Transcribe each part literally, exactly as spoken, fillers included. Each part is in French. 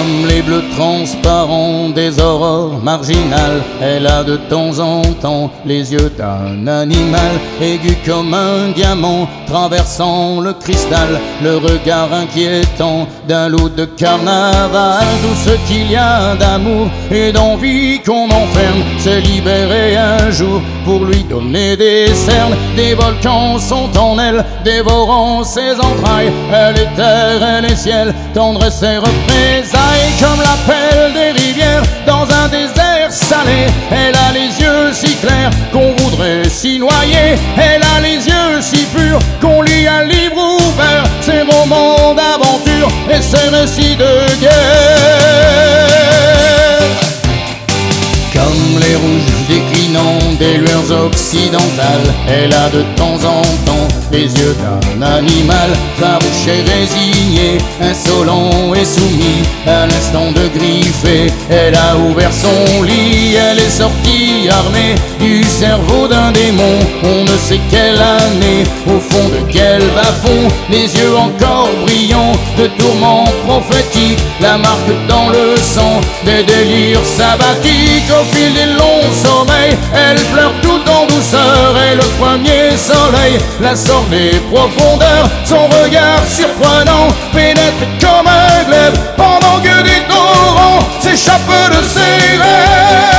Comme les bleus transparents des aurores marginales, elle a de temps en temps les yeux d'un animal, aigu comme un diamant traversant le cristal, le regard inquiétant d'un loup de carnaval. Tout ce qu'il y a d'amour et d'envie qu'on enferme, c'est libérer un jour pour lui donner des cernes. Des volcans sont en elle, dévorant ses entrailles. Elle est terre, elle est ciel, tendresse et représailles. Comme l'appel des rivières dans un désert salé, elle a les yeux si clairs qu'on voudrait s'y noyer. Elle a les yeux si purs qu'on lit un livre ouvert, ses moments d'aventure et ses récits de guerre. Comme les rouges déclinant des lueurs occidentales, elle a de temps en temps les yeux d'un animal, farouche et résigné, insolent et soumis. À l'instant de griffer, elle a ouvert son lit. Elle est sortie armée du cerveau d'un démon, on ne sait quelle année, au fond de quel bas-fond. Les yeux encore brillants de tourments prophétiques, la marque dans le sang des délires sabbatiques. Au fil des longs sommeils, elle pleure tout en douceur, et le premier soleil la sort des profondeurs. Son regard surprenant pénètre comme un glaive, pendant que des torrents s'échappent de ses rêves.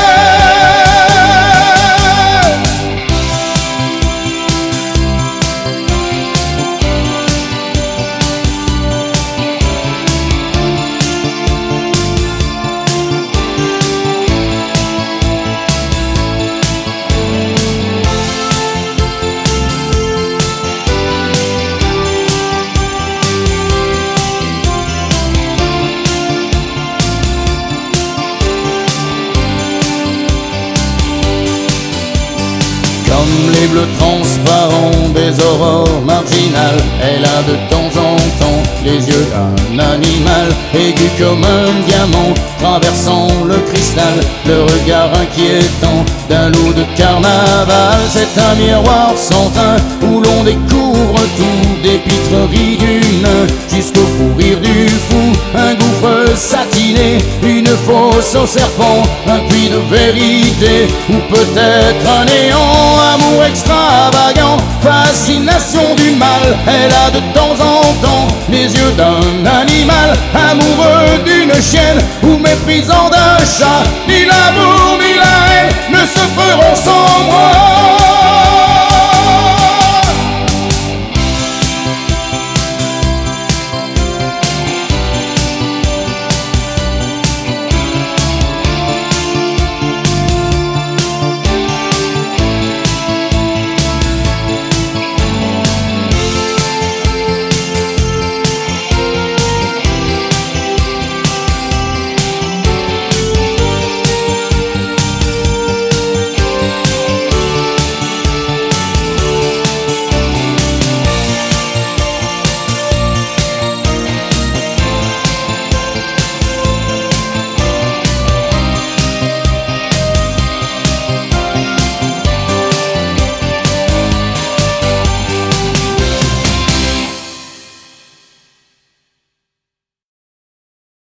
Comme les bleus transparents des aurores marginales, elle a de temps en temps les yeux d'un animal, aigu comme un diamant traversant le cristal, le regard inquiétant d'un loup de carnaval. C'est un miroir sans teint où l'on découvre tout, des pitreries du nain jusqu'au fou rire du fou. Un gouffre satiné, une fosse au serpent, un puits de vérité ou peut-être un néant. Amour extravagant, fascination du mal, elle a de temps en temps les yeux d'un animal, amoureux d'une chienne ou méprisant d'un chat. Ni l'amour ni la haine ne se feront sans moi.